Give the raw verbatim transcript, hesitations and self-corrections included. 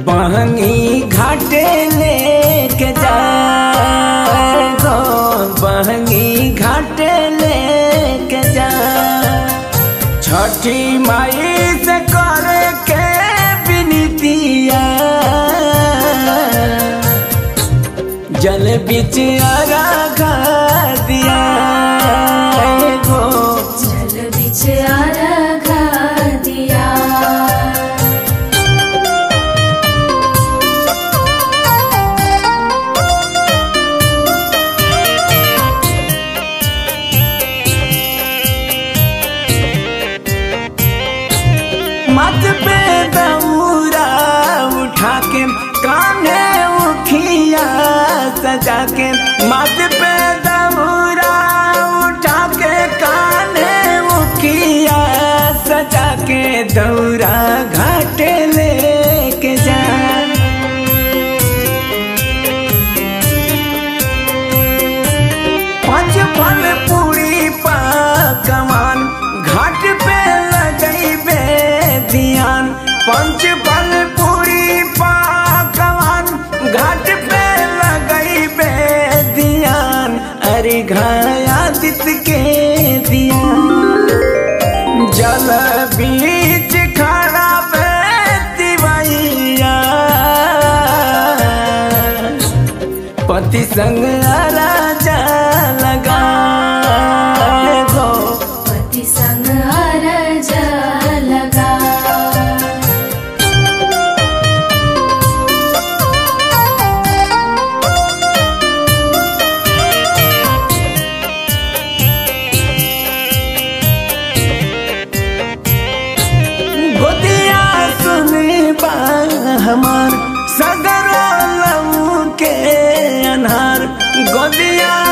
बहनी घाटे लेके जाए गो, बहनी घाटे लेके जाए। छठी माई से करे के विनतिया, जल बिच अर्घा दिया गो, जल बिच अर्घा दिया। मत पे दौरा उठा के कान्हे उखिया सजा के, मत पे दौरा उठा के कान्हे उखिया सजा के, दौरा घाटे लेके जा। पाँच फल पूरी पकवान घाट पे लगैबे ध्यान, पंच फल पूरी पकवान घाट पे लगैबे ध्यान। अरे घायादित के दिया, जल बीच खड़ा बेतिवैया, पति संग राजा लगा गो, पति संग राजा लगा। गोदिया सुने बा हमार सगरो लऊ के अनहार, गोदिया